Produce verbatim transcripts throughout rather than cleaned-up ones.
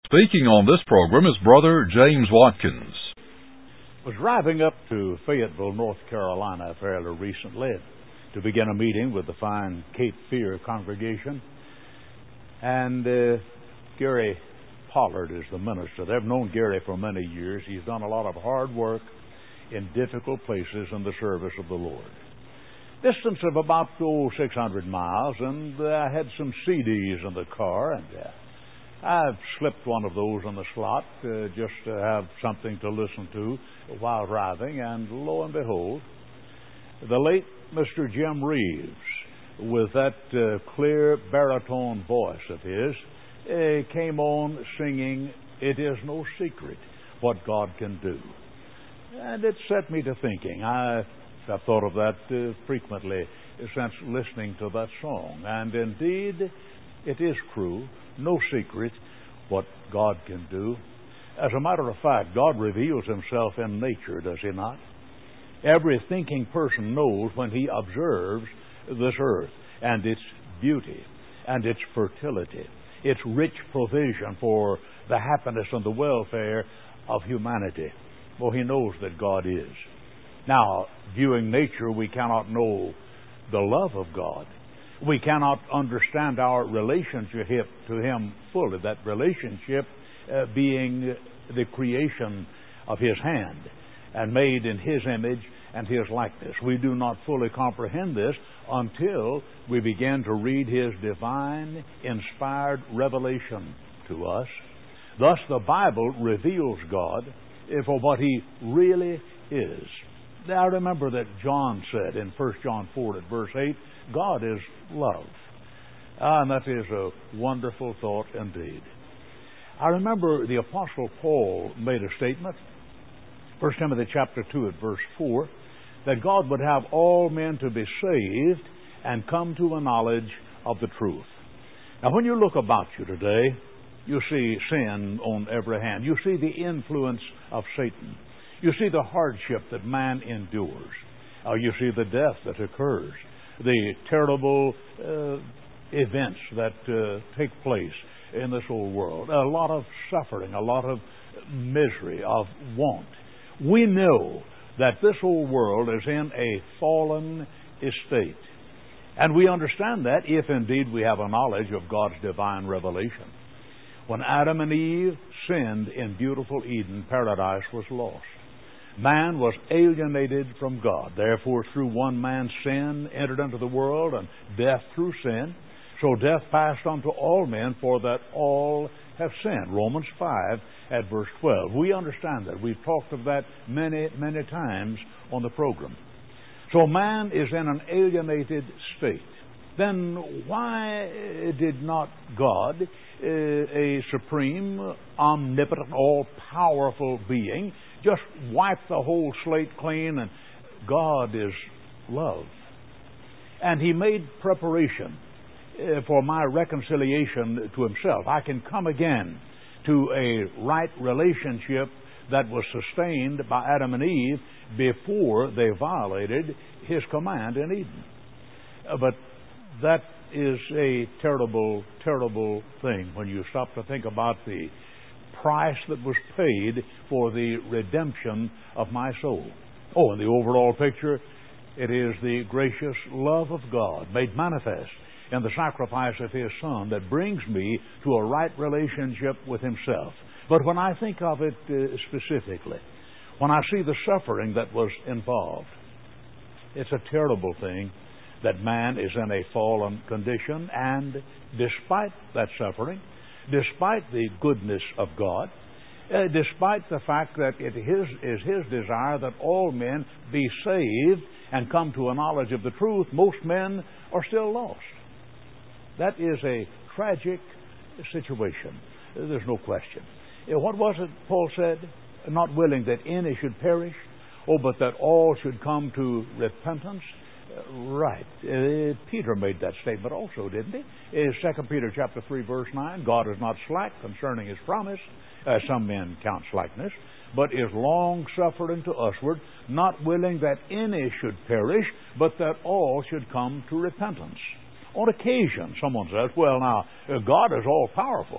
Speaking on this program is Brother James Watkins. I was driving up to Fayetteville, North Carolina fairly recently to begin a meeting with the fine Cape Fear congregation. And uh, Gary Pollard is the minister. They've known Gary for many years. He's done a lot of hard work in difficult places in the service of the Lord. Distance of about oh, six hundred miles, and uh, I had some C Ds in the car, and uh, I've slipped one of those in the slot uh, just to have something to listen to while driving, and lo and behold, the late Mister Jim Reeves, with that uh, clear baritone voice of his, uh, came on singing, "It Is No Secret What God Can Do." And it set me to thinking. I, I've thought of that uh, frequently since listening to that song. And indeed, it is true, no secret what God can do. As a matter of fact, God reveals himself in nature, does he not? Every thinking person knows when he observes this earth and its beauty and its fertility, its rich provision for the happiness and the welfare of humanity. Well, he knows that God is. Now, viewing nature, we cannot know the love of God. We cannot understand our relationship to him fully, that relationship uh, being the creation of his hand and made in his image and his likeness. We do not fully comprehend this until we begin to read his divine, inspired revelation to us. Thus, the Bible reveals God for what he really is. Now, remember that John said in First John four at verse eight, God is love. Ah, and that is a wonderful thought indeed. I remember the Apostle Paul made a statement, First Timothy chapter two at verse four, that God would have all men to be saved and come to a knowledge of the truth. Now, when you look about you today, you see sin on every hand. You see the influence of Satan. You see the hardship that man endures. Uh, you see the death that occurs. The terrible uh, events that uh, take place in this old world. A lot of suffering, a lot of misery, of want. We know that this old world is in a fallen estate. And we understand that if indeed we have a knowledge of God's divine revelation. When Adam and Eve sinned in beautiful Eden, paradise was lost. Man was alienated from God. Therefore, through one man's sin entered into the world, and death through sin. So death passed unto all men, for that all have sinned. Romans five at verse twelve. We understand that. We've talked of that many, many times on the program. So man is in an alienated state. Then why did not God, a supreme, omnipotent, all-powerful being, just wipe the whole slate clean? And God is love. And he made preparation for my reconciliation to himself. I can come again to a right relationship that was sustained by Adam and Eve before they violated his command in Eden. But that is a terrible, terrible thing when you stop to think about the price that was paid for the redemption of my soul. Oh, in the overall picture, it is the gracious love of God made manifest in the sacrifice of his Son that brings me to a right relationship with himself. But when I think of it uh, specifically, when I see the suffering that was involved, it's a terrible thing that man is in a fallen condition, and despite that suffering, despite the goodness of God, uh, despite the fact that it is, is his desire that all men be saved and come to a knowledge of the truth, most men are still lost. That is a tragic situation. There's no question. What was it Paul said? Not willing that any should perish, oh, but that all should come to repentance. Right. Uh, Peter made that statement also, didn't he? In Second Peter chapter three, verse nine, God is not slack concerning his promise, as some men count slackness, but is long-suffering to usward, not willing that any should perish, but that all should come to repentance. On occasion, someone says, well, now, God is all-powerful.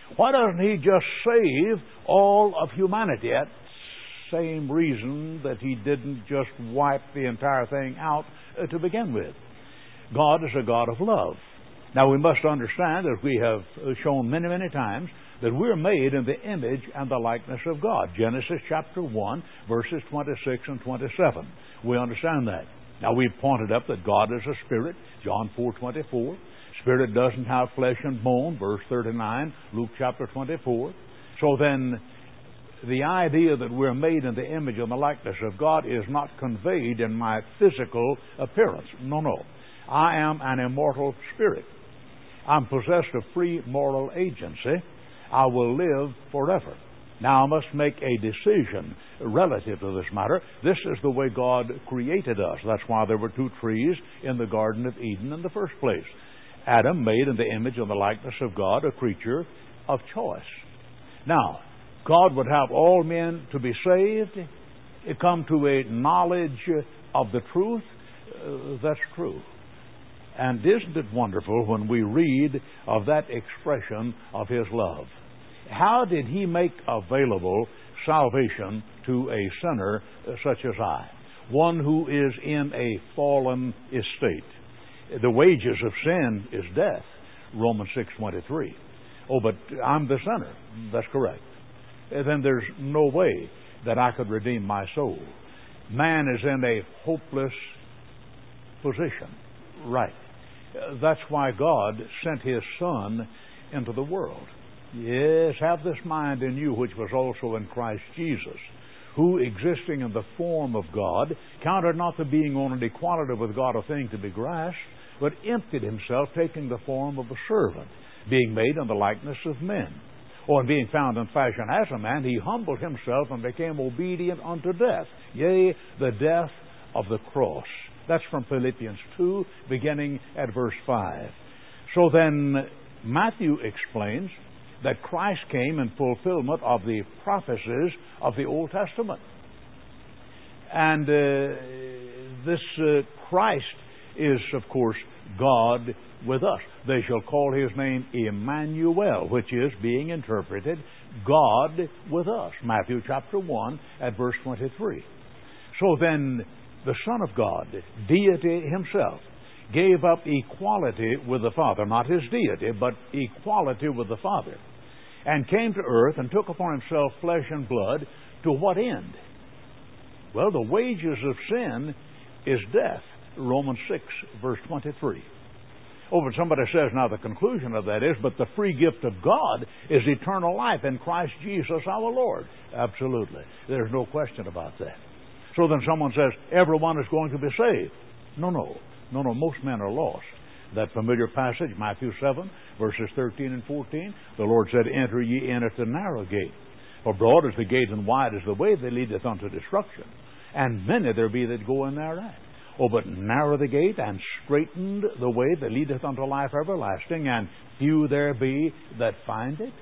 Why doesn't He just save all of humanity? That same reason that He didn't just wipe the entire thing out uh, to begin with. God is a God of love. Now we must understand, as we have shown many, many times, that we're made in the image and the likeness of God. Genesis chapter one, verses twenty-six and twenty-seven. We understand that. Now we've pointed up that God is a spirit, John four twenty-four. Spirit doesn't have flesh and bone, verse thirty-nine, Luke chapter twenty-four. So then, the idea that we're made in the image and the likeness of God is not conveyed in my physical appearance. No, no. I am an immortal spirit. I'm possessed of free moral agency. I will live forever. Now I must make a decision relative to this matter. This is the way God created us. That's why there were two trees in the Garden of Eden in the first place. Adam made in the image and the likeness of God a creature of choice. Now, God would have all men to be saved, come to a knowledge of the truth. Uh, that's true. And isn't it wonderful when we read of that expression of His love? How did He make available salvation to a sinner such as I, one who is in a fallen estate? The wages of sin is death, Romans six twenty-three. Oh, but I'm the sinner. That's correct. Then there's no way that I could redeem my soul. Man is in a hopeless position. Right. That's why God sent His Son into the world. Yes, have this mind in you which was also in Christ Jesus, who, existing in the form of God, counted not the being on an equality with God a thing to be grasped, but emptied Himself, taking the form of a servant, being made in the likeness of men. Or, being found in fashion as a man, He humbled Himself and became obedient unto death, yea, the death of the cross. That's from Philippians two, beginning at verse five. So then, Matthew explains that Christ came in fulfillment of the prophecies of the Old Testament. And uh, this uh, Christ is, of course, God with us. They shall call His name Emmanuel, which is being interpreted God with us. Matthew chapter one at verse twenty-three. So then, the Son of God, deity Himself, gave up equality with the Father, not His deity, but equality with the Father, and came to earth and took upon Himself flesh and blood. To what end? Well, the wages of sin is death, Romans six, verse twenty-three. Oh, but somebody says, now the conclusion of that is, but the free gift of God is eternal life in Christ Jesus our Lord. Absolutely. There's no question about that. So then someone says, everyone is going to be saved. No, no. No, no. Most men are lost. That familiar passage, Matthew seven, verses thirteen and fourteen, the Lord said, enter ye in at the narrow gate. For broad is the gate and wide is the way that leadeth unto destruction. And many there be that go in thereat. Oh, but narrow the gate and straitened the way that leadeth unto life everlasting, and few there be that find it.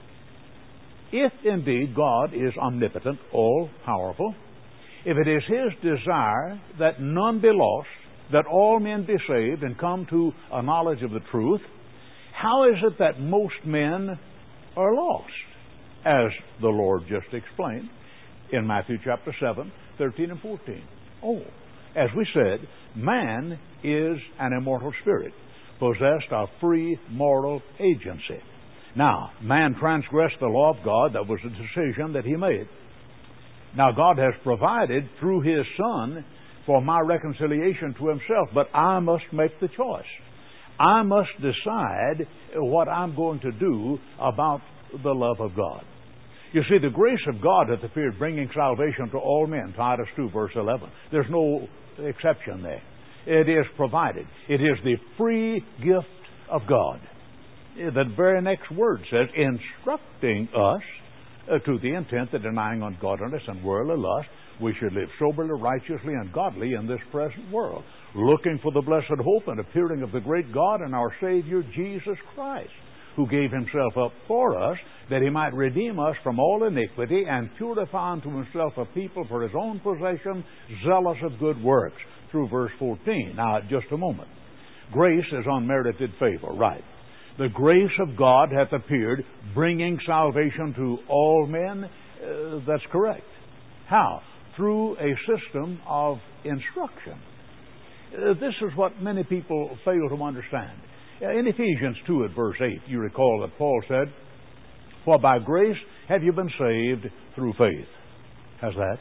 If indeed God is omnipotent, all-powerful, if it is His desire that none be lost, that all men be saved and come to a knowledge of the truth, how is it that most men are lost? As the Lord just explained in Matthew chapter seven, thirteen and fourteen. Oh, as we said, man is an immortal spirit, possessed of free moral agency. Now, man transgressed the law of God. That was a decision that he made. Now, God has provided through His Son for my reconciliation to Himself, but I must make the choice. I must decide what I'm going to do about the love of God. You see, the grace of God hath appeared, bringing salvation to all men, Titus two, verse eleven. There's no exception there. It is provided. It is the free gift of God. The very next word says, instructing us uh, to the intent that denying ungodliness and worldly lust, we should live soberly, righteously, and godly in this present world, looking for the blessed hope and appearing of the great God and our Savior, Jesus Christ, who gave Himself up for us, that He might redeem us from all iniquity and purify unto Himself a people for His own possession, zealous of good works, through verse fourteen. Now, just a moment. Grace is unmerited favor, right. The grace of God hath appeared, bringing salvation to all men. Uh, that's correct. How? Through a system of instruction. Uh, this is what many people fail to understand. Uh, in Ephesians two at verse eight, you recall that Paul said, "For by grace have you been saved through faith." How's that?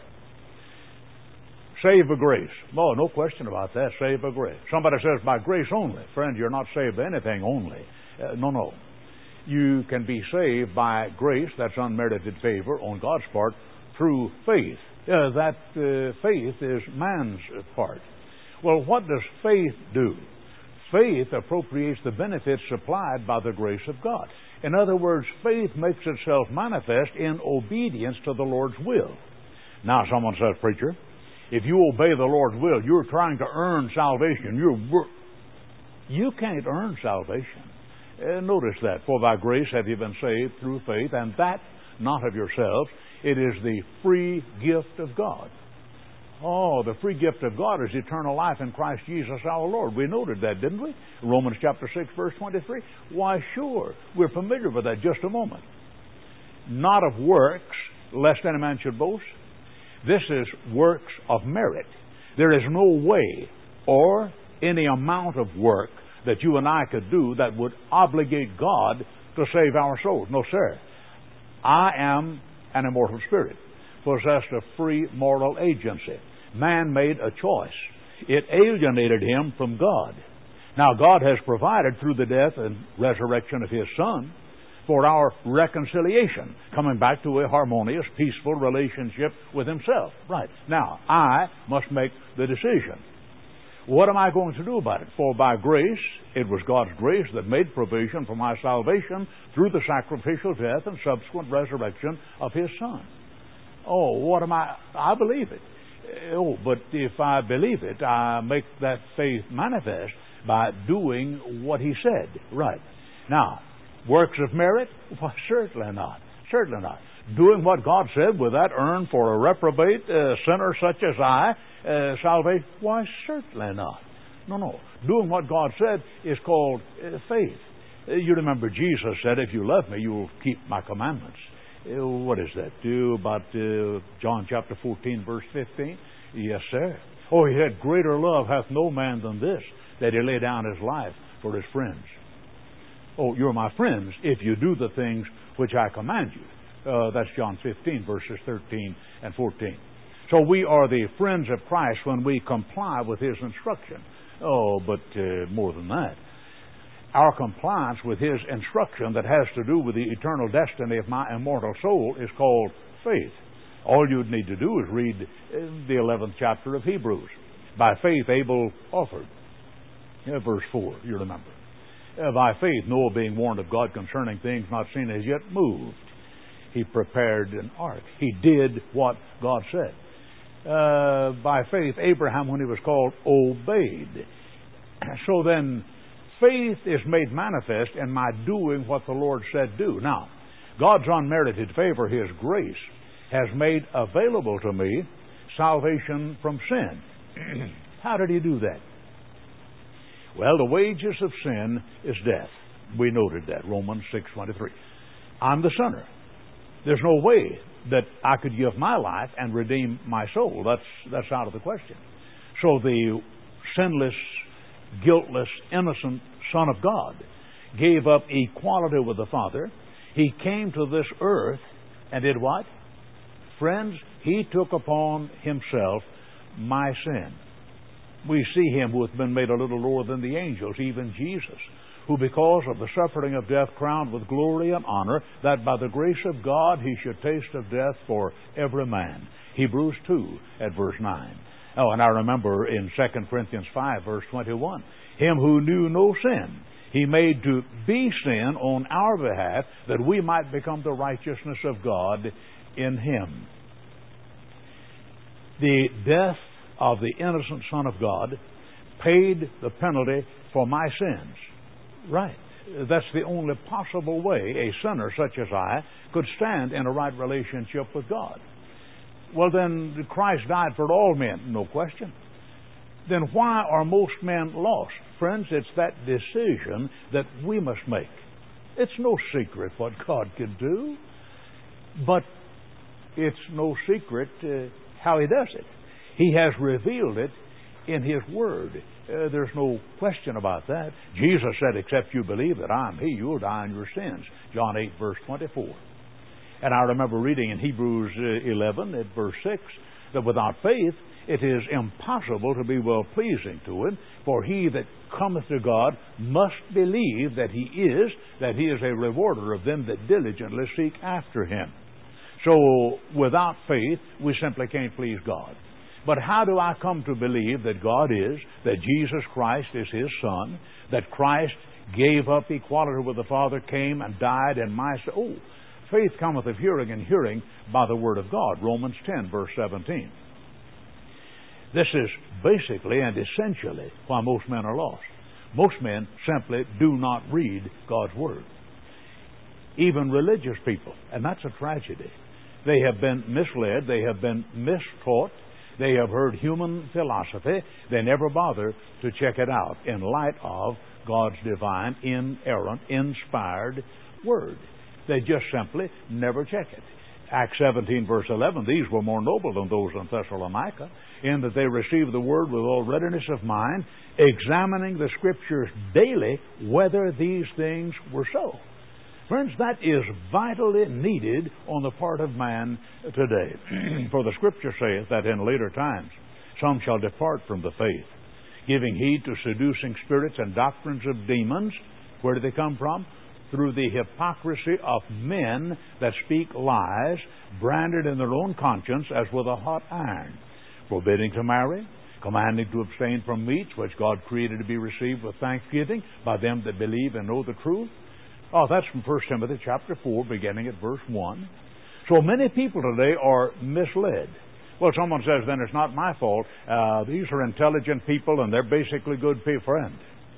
Saved by grace. Oh, no question about that. Saved by grace. Somebody says, by grace only. Friend, you're not saved by anything only. Uh, no, no. You can be saved by grace, that's unmerited favor on God's part, through faith. Uh, that uh, faith is man's part. Well, what does faith do? Faith appropriates the benefits supplied by the grace of God. In other words, faith makes itself manifest in obedience to the Lord's will. Now, someone says, "Preacher, if you obey the Lord's will, you're trying to earn salvation. You're, you can't earn salvation." Uh, notice that. "For by grace have you been saved through faith, and that not of yourselves. It is the free gift of God." Oh, the free gift of God is eternal life in Christ Jesus our Lord. We noted that, didn't we? Romans chapter six, verse twenty-three. Why, sure. We're familiar with that. Just a moment. "Not of works, lest any man should boast." This is works of merit. There is no way or any amount of work that you and I could do that would obligate God to save our souls. No, sir. I am an immortal spirit, possessed of free moral agency. Man made a choice. It alienated him from God. Now, God has provided through the death and resurrection of His Son for our reconciliation, coming back to a harmonious, peaceful relationship with Himself. Right. Now, I must make the decision. What am I going to do about it? For by grace, it was God's grace that made provision for my salvation through the sacrificial death and subsequent resurrection of His Son. Oh, what am I? I believe it. Oh, but if I believe it, I make that faith manifest by doing what He said. Right. Now, works of merit? Well, certainly not. Certainly not. Doing what God said, will that earn for a reprobate uh, sinner such as I uh, salvation? Why, certainly not. No, no. Doing what God said is called uh, faith. Uh, you remember Jesus said, "If you love me, you will keep my commandments." Uh, what is that? Do about uh, John chapter fourteen, verse fifteen? Yes, sir. Oh, He said, "Greater love hath no man than this, that he lay down his life for his friends." Oh, you're my friends if you do the things which I command you. Uh, that's John fifteen, verses thirteen and fourteen. So we are the friends of Christ when we comply with His instruction. Oh, but uh, more than that. Our compliance with His instruction that has to do with the eternal destiny of my immortal soul is called faith. All you'd need to do is read the eleventh chapter of Hebrews. By faith Abel offered. Yeah, verse four, you remember. Uh, by faith Noah, being warned of God concerning things not seen as yet, moved. He prepared an ark. He did what God said. Uh, by faith Abraham, when he was called, obeyed. So then, faith is made manifest in my doing what the Lord said do. Now, God's unmerited favor, His grace, has made available to me salvation from sin. How did He do that? Well, the wages of sin is death. We noted that, Romans six twenty-three. I'm the sinner. There's no way that I could give my life and redeem my soul. That's, that's out of the question. So the sinless, guiltless, innocent Son of God gave up equality with the Father. He came to this earth and did what? Friends, He took upon Himself my sin. We see Him who hath been made a little lower than the angels, even Jesus, who because of the suffering of death crowned with glory and honor, that by the grace of God He should taste of death for every man. Hebrews two at verse nine. Oh, and I remember in Second Corinthians five, verse twenty-one, Him who knew no sin, He made to be sin on our behalf, that we might become the righteousness of God in Him. The death of the innocent Son of God paid the penalty for my sins. Right. That's the only possible way a sinner such as I could stand in a right relationship with God. Well, then, Christ died for all men, no question. Then why are most men lost? Friends, it's that decision that we must make. It's no secret what God can do, but it's no secret uh, how He does it. He has revealed it in His Word. Uh, there's no question about that. Jesus said, except you believe that I am He, you will die in your sins. John eight, verse twenty-four. And I remember reading in Hebrews eleven, at verse six, that without faith it is impossible to be well-pleasing to Him, for he that cometh to God must believe that He is, that He is a rewarder of them that diligently seek after Him. So, without faith, we simply can't please God. But how do I come to believe that God is, that Jesus Christ is His Son, that Christ gave up equality with the Father, came and died in my stead? Oh, faith cometh of hearing, and hearing by the Word of God. Romans ten, verse seventeen. This is basically and essentially why most men are lost. Most men simply do not read God's Word. Even religious people, and that's a tragedy. They have been misled, they have been mistaught, they have heard human philosophy, they never bother to check it out in light of God's divine, inerrant, inspired Word. They just simply never check it. Acts seventeen, verse eleven, these were more noble than those in Thessalonica, in that they received the Word with all readiness of mind, examining the Scriptures daily whether these things were so. Friends, that is vitally needed on the part of man today. For the Scripture saith that in later times some shall depart from the faith, giving heed to seducing spirits and doctrines of demons. Where do they come from? Through the hypocrisy of men that speak lies, branded in their own conscience as with a hot iron, forbidding to marry, commanding to abstain from meats which God created to be received with thanksgiving by them that believe and know the truth. Oh, that's from First Timothy chapter four, beginning at verse one. So many people today are misled. Well, someone says, then it's not my fault. Uh, these are intelligent people and they're basically good people. Friend,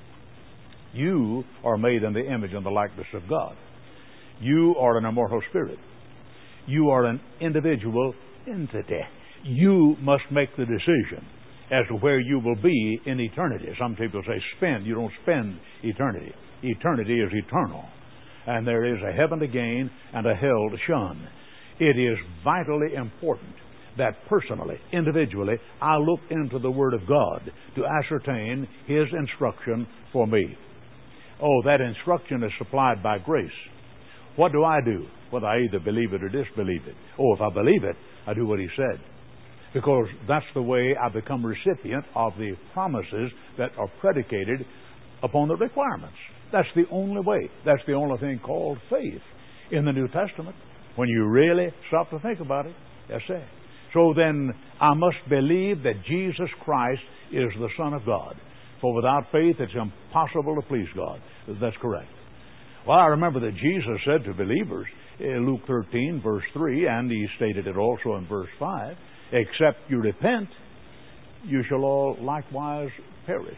you are made in the image and the likeness of God. You are an immortal spirit. You are an individual entity. You must make the decision as to where you will be in eternity. Some people say spend. You don't spend eternity. Eternity is eternal. And there is a heaven to gain and a hell to shun. It is vitally important that personally, individually, I look into the Word of God to ascertain His instruction for me. Oh, that instruction is supplied by grace. What do I do? Well, I either believe it or disbelieve it. Oh, if I believe it, I do what He said. Because that's the way I become recipient of the promises that are predicated upon the requirements. That's the only way. That's the only thing called faith in the New Testament. When you really stop to think about it, yes, sir. So then, I must believe that Jesus Christ is the Son of God. For without faith, it's impossible to please God. That's correct. Well, I remember that Jesus said to believers in Luke thirteen, verse three, and He stated it also in verse five, except you repent, you shall all likewise perish.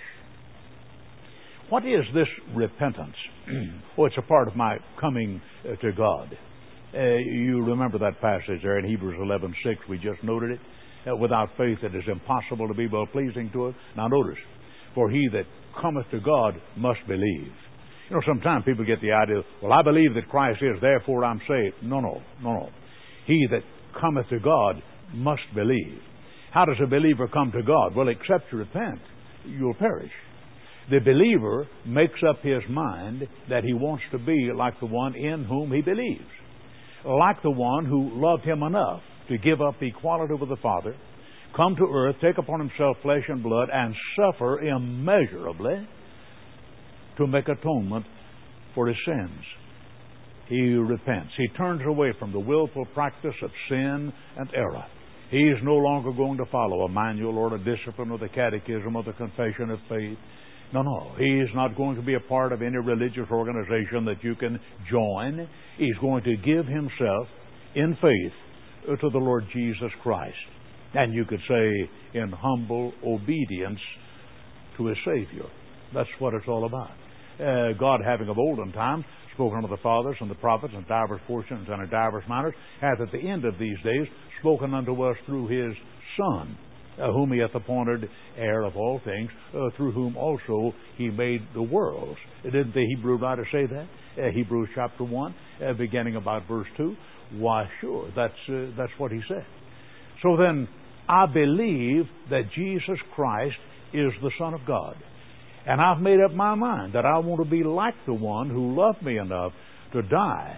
What is this repentance? Oh, it's a part of my coming uh, to God. Uh, you remember that passage there in Hebrews eleven six. We just noted it. Uh, without faith it is impossible to be well-pleasing to Him. Now notice, for he that cometh to God must believe. You know, sometimes people get the idea, well, I believe that Christ is, therefore I'm saved. No, no, no, no. He that cometh to God must believe. How does a believer come to God? Well, except you repent, you'll perish. The believer makes up his mind that he wants to be like the one in whom he believes. Like the one who loved Him enough to give up equality with the Father, come to earth, take upon Himself flesh and blood, and suffer immeasurably to make atonement for his sins. He repents. He turns away from the willful practice of sin and error. He is no longer going to follow a manual or a discipline or the catechism or the confession of faith. No, no. He is not going to be a part of any religious organization that you can join. He's going to give himself in faith to the Lord Jesus Christ. And you could say in humble obedience to His Savior. That's what it's all about. Uh, God, having of olden time spoken unto the fathers and the prophets in divers portions and in divers manners, hath at the end of these days spoken unto us through His Son, uh, whom he hath appointed heir of all things, uh, through whom also he made the worlds. Didn't the Hebrew writer say that? Uh, Hebrews chapter one, uh, beginning about verse two. Why, sure, that's, uh, that's what he said. So then, I believe that Jesus Christ is the Son of God. And I've made up my mind that I want to be like the one who loved me enough to die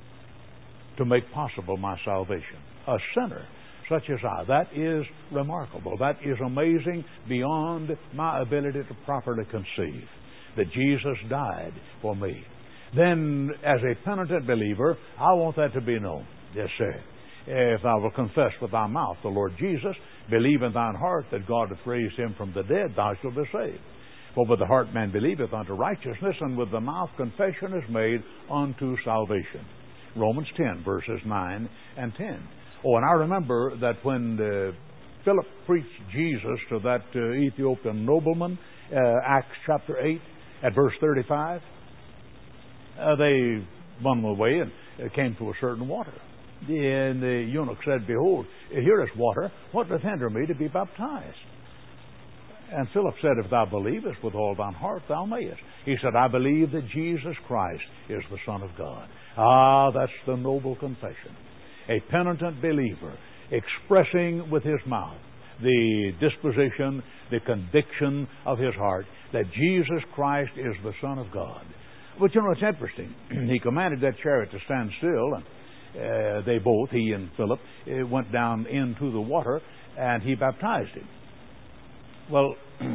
to make possible my salvation. A sinner such as I. That is remarkable. That is amazing beyond my ability to properly conceive, that Jesus died for me. Then, as a penitent believer, I want that to be known. Yes, sir. If thou wilt confess with thy mouth the Lord Jesus, believe in thine heart that God hath raised him from the dead, thou shalt be saved. For with the heart man believeth unto righteousness, and with the mouth confession is made unto salvation. Romans ten, verses nine and ten. Oh, and I remember that when uh, Philip preached Jesus to that uh, Ethiopian nobleman, uh, Acts chapter eight, at verse thirty-five, uh, they won away and uh, came to a certain water. And the eunuch said, Behold, here is water. What doth hinder me to be baptized? And Philip said, If thou believest with all thine heart, thou mayest. He said, I believe that Jesus Christ is the Son of God. Ah, that's the noble confession. A penitent believer expressing with his mouth the disposition, the conviction of his heart that Jesus Christ is the Son of God. But you know, it's interesting. He commanded that chariot to stand still, and uh, they both, he and Philip, uh, went down into the water, and he baptized him. Well,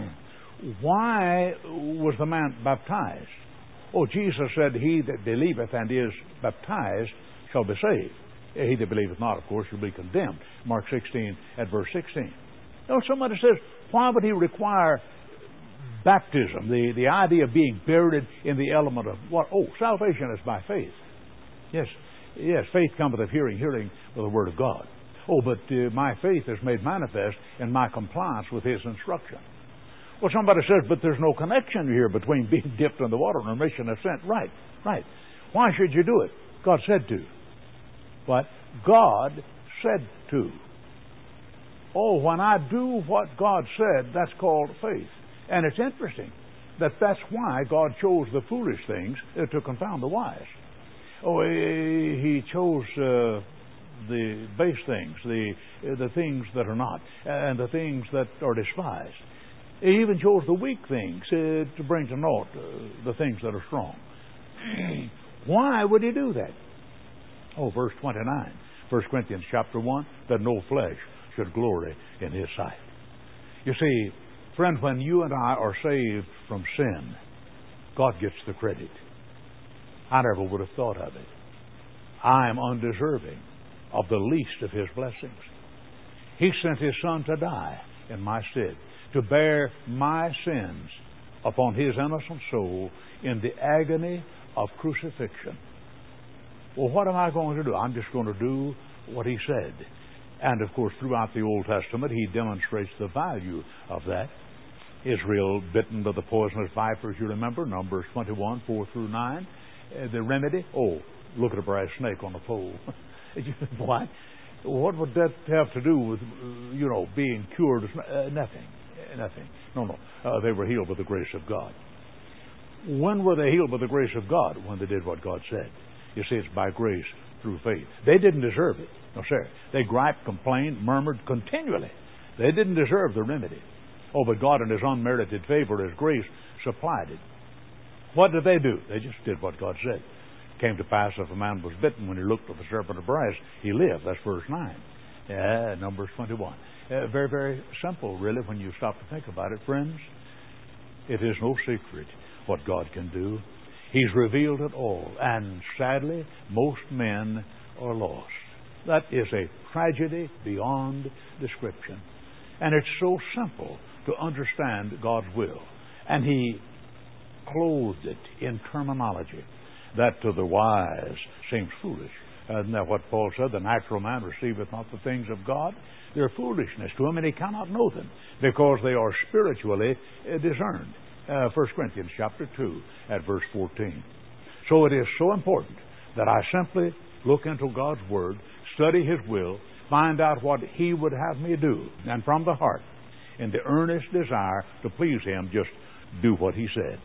why was the man baptized? Oh, Jesus said, He that believeth and is baptized shall be saved. He that believeth not, of course, shall be condemned. Mark sixteen at verse sixteen. Now, somebody says, why would he require baptism? The, the idea of being buried in the element of what? Oh, salvation is by faith. Yes, yes, faith cometh of hearing, hearing with the word of God. Oh, but uh, my faith is made manifest in my compliance with His instruction. Well, somebody says, but there's no connection here between being dipped in the water and remission of sin. Right, right. Why should you do it? God said to. But God said to. Oh, when I do what God said, that's called faith. And it's interesting that that's why God chose the foolish things uh, to confound the wise. Oh, He chose uh, the base things, the uh, the things that are not, and the things that are despised. He even chose the weak things uh, to bring to naught uh, the things that are strong. Why would He do that? Oh, verse twenty-nine, First Corinthians chapter one, that no flesh should glory in His sight. You see, friend, when you and I are saved from sin, God gets the credit. I never would have thought of it. I am undeserving of the least of His blessings. He sent His Son to die in my stead, to bear my sins upon His innocent soul in the agony of crucifixion. Well, what am I going to do? I'm just going to do what He said. And, of course, throughout the Old Testament, He demonstrates the value of that. Israel bitten by the poisonous vipers, you remember, Numbers twenty-one, four through nine. Uh, the remedy? Oh, look at a brass snake on a pole. What? What would that have to do with, you know, being cured? Uh, nothing. Nothing. No, no. Uh, they were healed by the grace of God. When were they healed by the grace of God? When they did what God said. You see, it's by grace through faith. They didn't deserve it. No, sir. They griped, complained, murmured continually. They didn't deserve the remedy. Oh, but God in His unmerited favor, His grace, supplied it. What did they do? They just did what God said. It came to pass, if a man was bitten when he looked at the serpent of brass, he lived. That's verse nine. Yeah, Numbers twenty-one. Uh, very, very simple, really, when you stop to think about it, friends. It is no secret what God can do. He's revealed it all. And sadly, most men are lost. That is a tragedy beyond description. And it's so simple to understand God's will. And He clothed it in terminology that to the wise seems foolish. Isn't that what Paul said? The natural man receiveth not the things of God. They're foolishness to him, and he cannot know them because they are spiritually discerned. Uh, First Corinthians chapter two at verse fourteen. So it is so important that I simply look into God's Word, study His will. find out what He would have me do, and from the heart, in the earnest desire to please Him, just do what He said.